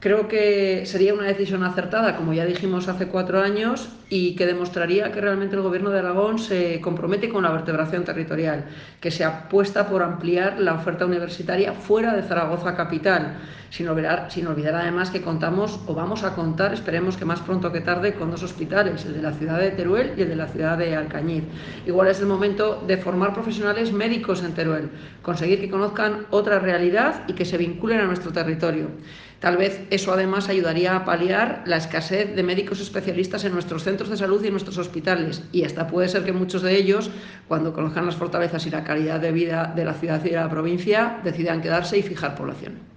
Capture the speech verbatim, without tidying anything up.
Creo que sería una decisión acertada, como ya dijimos hace cuatro años, y que demostraría que realmente el Gobierno de Aragón se compromete con la vertebración territorial, que se apuesta por ampliar la oferta universitaria fuera de Zaragoza capital, sin olvidar, sin olvidar además que contamos, o vamos a contar, esperemos que más pronto que tarde, con dos hospitales, el de la ciudad de Teruel y el de la ciudad de Alcañiz. Igual es el momento de formar profesionales médicos en Teruel, conseguir que conozcan otra realidad y que se vinculen a nuestro territorio. Tal vez eso además ayudaría a paliar la escasez de médicos especialistas en nuestros centros de salud y en nuestros hospitales, y hasta puede ser que muchos de ellos, cuando conozcan las fortalezas y la calidad de vida de la ciudad y de la provincia, decidan quedarse y fijar población.